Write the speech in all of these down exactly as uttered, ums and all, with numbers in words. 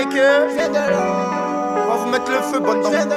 avec eux. On va vous mettre le feu, bande d'enculés.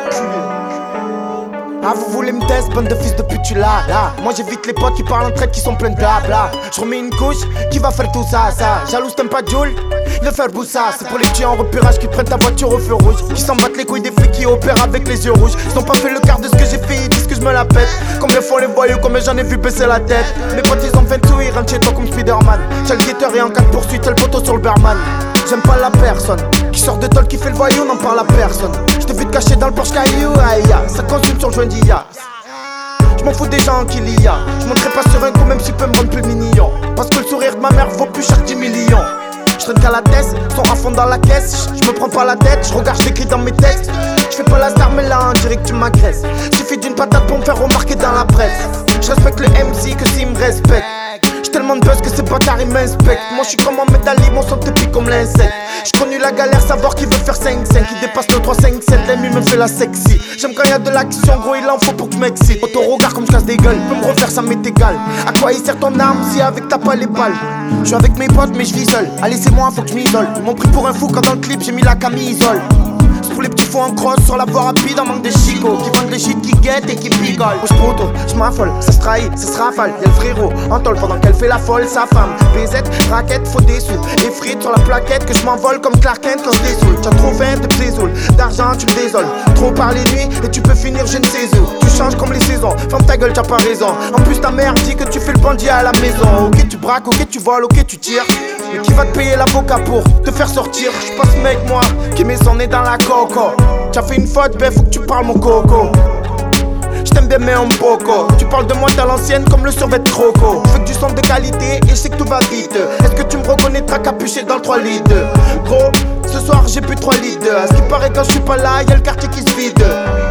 Ah, vous voulez me tester, bande de fils de pute, tu l'as là. Moi j'évite les potes qui parlent entre elles, qui sont pleins de blabla. Je remets une couche, qui va faire tout ça, ça. Jalouse, t'aimes pas Joule, il veut faire boussa. C'est pour les petits en repérage qui prennent ta voiture au feu rouge, qui s'en battent les couilles des flics qui opèrent avec les yeux rouges. Ils ont pas fait le quart de ce que j'ai fait, ils disent que je me la pète. Combien font les voyous, combien j'en ai vu baisser la tête. Mes potes ils ont fait tout, ils rentrent chez toi comme Spiderman. J'ai le guetteur et en cas de poursuite, c'est le poteau sur le Berman. J'aime pas la personne qui sort de tôle, qui fait le voyou, n'en parle à personne. J't'ai vu te cacher dans le Porsche Caillou, aïe, ça consume sur le joint d'I A. J'm'en fous des gens qu'il y a. J'monterai pas sur un coup même s'il peut me rendre plus mignon. Parce que le sourire de ma mère vaut plus cher que dix millions. J'traîne qu'à la tête, son à fond dans la caisse. J'me prends pas la tête, j'regarde, j'écris dans mes textes. J'fais pas la star mais là on dirait que tu m'agresses. Suffit d'une patate pour me faire remarquer dans la presse. J'respecte le M C que s'il me respecte. J'ai tellement de buzz que ces bâtards ils m'inspectent. Moi j'suis comme un métallier, mon son te pique comme l'insecte. J'ai connu la galère, savoir qui veut faire cinq cinq. Qui dépasse le trois cinq sept, l'ami me fait la sexy. J'aime quand y'a de l'action, gros il en faut pour que je m'excite. Ton regard comme je casse des gueules, peux me refaire ça m'est égal. À quoi il sert ton arme si avec t'as pas les balles? J'suis avec mes potes mais je vis seul. Allez c'est moi, faut que je m'isole. Ils m'ont pris pour un fou quand dans le clip j'ai mis la camisole. C'est pour les petits fous en cross sur la voie rapide en manque de chicots. Qui vendent les shit, qui guettent et qui pigolent. Bouge poto, j'm'affole, ça se trahit, ça se rafale. Y'a le frérot en tôle pendant qu'elle fait la folle, sa femme. B Z, raquette, faut des sous. Et frites sur la plaquette que j'm'envole comme Clark Kent quand j'désoule. T'as trop faim de psézoule, d'argent tu me désoles. Trop par les nuits et tu peux finir je ne sais où. Tu changes comme les saisons, ferme ta gueule t'as pas raison. En plus ta mère dit que tu fais le bandit à la maison. Ok tu braques, ok tu voles, ok tu tires. Mais qui va te payer l'avocat pour te faire sortir? J'suis pas ce mec moi qui met son nez dans la coco. T'as fait une faute, ben faut que tu parles mon coco. J't'aime bien mais en poco. Tu parles de moi t'as l'ancienne comme le survêt de croco. Je veux que du son de qualité et je sais que tout va vite. Est-ce que tu me reconnaîtras capuché dans le trois litres? Gros, ce soir j'ai plus trois litres. À ce qui paraît quand je suis pas là, y'a le quartier qui se vide.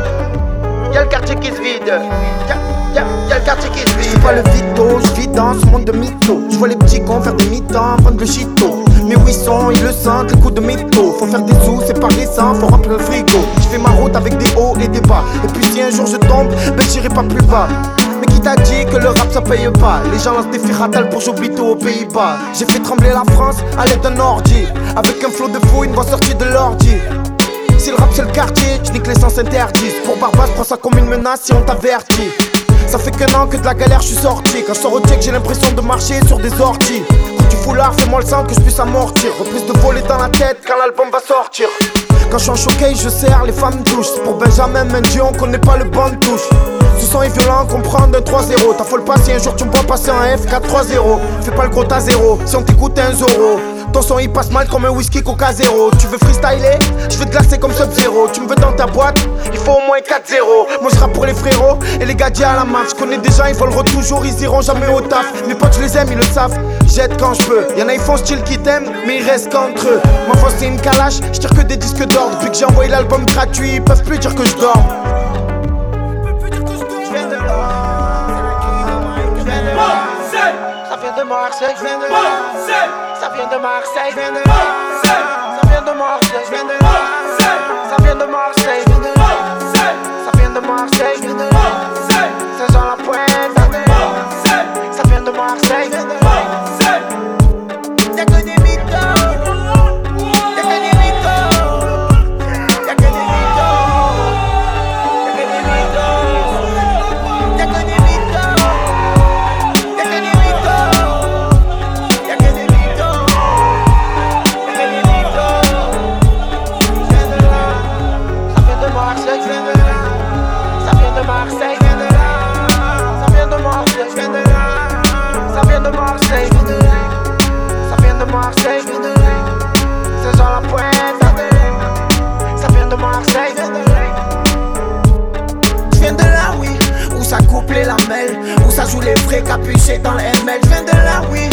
Y'a le quartier qui se vide. Y'a, y'a, y'a le quartier qui se vide. J'fais pas le vito, j'vis dans ce monde de mythos. J'vois les petits cons faire des mi-temps, vendre le chito. Mes wissons, ils le sentent, les coups de métaux. Faut faire des sous, c'est pas récent, faut remplir le frigo. J'fais ma route avec des hauts et des bas. Et puis si un jour je tombe, ben j'irai pas plus bas. Mais qui t'a dit que le rap ça paye pas? Les gens lancent des firatales pour Jobito aux Pays-Bas. J'ai fait trembler la France à l'aide d'un ordi. Avec un flot de fou, une voix sortie de l'ordi. Si le rap c'est le quartier, j'nique les sens interdits. Pour Barbas, prends ça comme une menace si on t'avertit. Ça fait qu'un an que de la galère je suis sorti. Quand je sors au check j'ai l'impression de marcher sur des orties. Quand tu foulard fais-moi le sang que je puisse amortir. Reprise de voler dans la tête quand l'album va sortir. Quand je suis en showcase je serre, les femmes touchent. C'est pour Benjamin Mendy on connaît pas le banc de touche. Ce son est violent, comprendre un trois zéro. T'affole pas si un jour tu me vois passer en F quatre trois zéro. Fais pas le gros t'as zéro, si on t'écoute t'es un zéro. Ton son il passe mal comme un whisky coca zéro. Tu veux freestyler, je vais te glacer comme Sub-Zero. Tu me veux dans ta boîte, il faut au moins quatre zéro. Moi je rappe pour les frérots et les gadgets à la marche. Je connais des gens, ils voleront toujours, ils iront jamais au taf. Mes potes je les aime, ils le savent, jette quand je peux. Y'en a ils font style qui t'aiment, mais ils restent qu'entre eux. Ma force c'est une calache, je tire que des disques d'or. Depuis que j'ai envoyé l'album gratuit, ils peuvent plus dire que je dors. Ça vient de Marseille, je viens de Marseille. Ça vient de Marseille, je viens de Marseille. Ça vient de Marseille, je viens de Marseille. Ça vient de Marseille, je viens de Marseille. Ça vient de Marseille, je viens de Marseille. Saint-Jean-la-Pointe, ça vient de Marseille. Ça vient de Marseille, je viens de Marseille. Y'a que des mythos. Y'a que des mythos. Y'a que des mythos. Y'a que des mythos. Y'a que des mythos. Marseille, je viens de là. Ça vient de Marseille, je viens de là. Ça vient de Marseille, je viens de là. Ça vient de Marseille, je viens de là. Saint-Jean-la-Pointe, ça vient de là. Ça vient de Marseille, je viens de là. Je viens de là, oui, où ça coupe les lamelles, où ça joue les vrais capuchés dans le M L. Je viens de là, oui.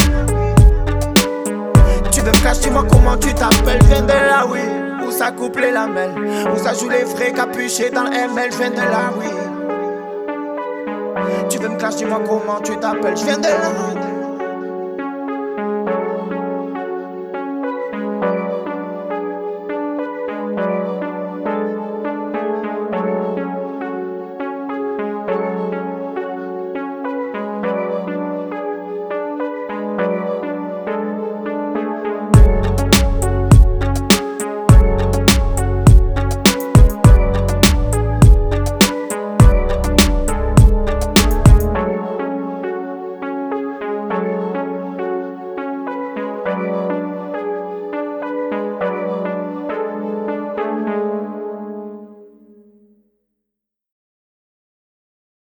Tu veux me cacher, dis-moi comment tu t'appelles. Je viens de là, oui, où ça coupe les lamelles, où ça joue les vrais capuchés dans le M L. Je viens de là, oui. Tu veux me clasher, dis-moi comment tu t'appelles. Je viens de là.